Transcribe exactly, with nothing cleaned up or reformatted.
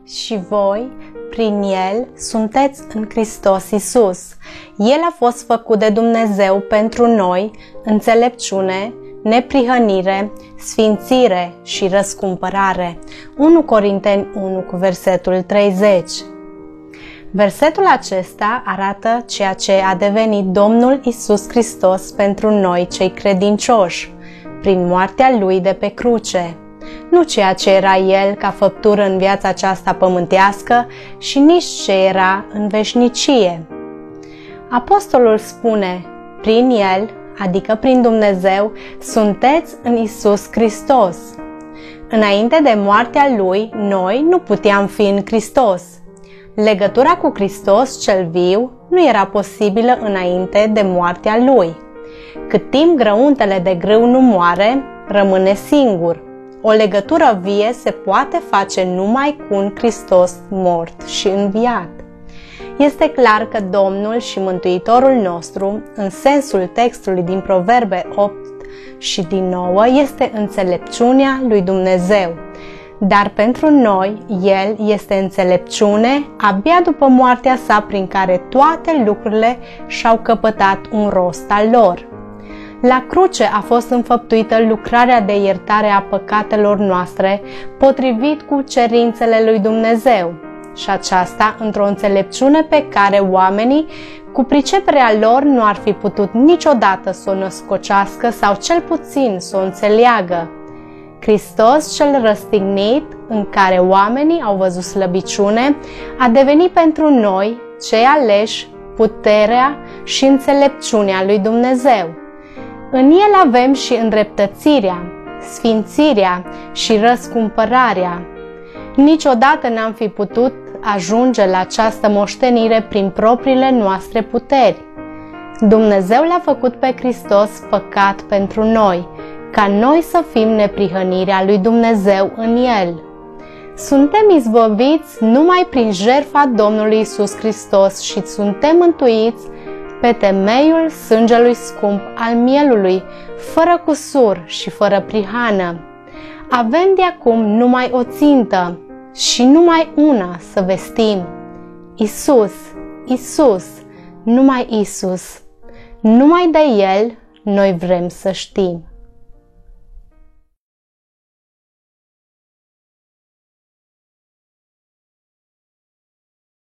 și voi, prin El, sunteți în Hristos Iisus. El a fost făcut de Dumnezeu pentru noi înțelepciune, neprihănire, sfințire și răscumpărare. unu Corinteni unu cu versetul treizeci. Versetul acesta arată ceea ce a devenit Domnul Iisus Hristos pentru noi cei credincioși, prin moartea Lui de pe cruce. Nu ceea ce era El ca făptură în viața aceasta pământească și nici ce era în veșnicie. Apostolul spune, prin El, adică prin Dumnezeu, sunteți în Iisus Hristos. Înainte de moartea Lui, noi nu puteam fi în Hristos. Legătura cu Hristos cel viu nu era posibilă înainte de moartea Lui. Cât timp grăuntele de grâu nu moare, rămâne singur. O legătură vie se poate face numai cu un Hristos mort și înviat. Este clar că Domnul și Mântuitorul nostru, în sensul textului din Proverbe opt și din nouă, este înțelepciunea lui Dumnezeu. Dar pentru noi, El este înțelepciune abia după moartea sa, prin care toate lucrurile și-au căpătat un rost al lor. La cruce a fost înfăptuită lucrarea de iertare a păcatelor noastre, potrivit cu cerințele lui Dumnezeu, și aceasta într-o înțelepciune pe care oamenii, cu priceperea lor, nu ar fi putut niciodată să o născocească sau cel puțin să o înțeleagă. Hristos cel răstignit, în care oamenii au văzut slăbiciune, a devenit pentru noi, cei aleși, puterea și înțelepciunea lui Dumnezeu. În El avem și îndreptățirea, sfințirea și răscumpărarea. Niciodată n-am fi putut ajunge la această moștenire prin propriile noastre puteri. Dumnezeu l-a făcut pe Hristos păcat pentru noi, ca noi să fim neprihănirea lui Dumnezeu în El. Suntem izbăviți numai prin jertfa Domnului Iisus Hristos și suntem mântuiți pe temeiul sângelui scump al mielului, fără cusur și fără prihană. Avem de acum numai o țintă și numai una să vestim. Iisus, Iisus, numai Iisus. Numai de El noi vrem să știm.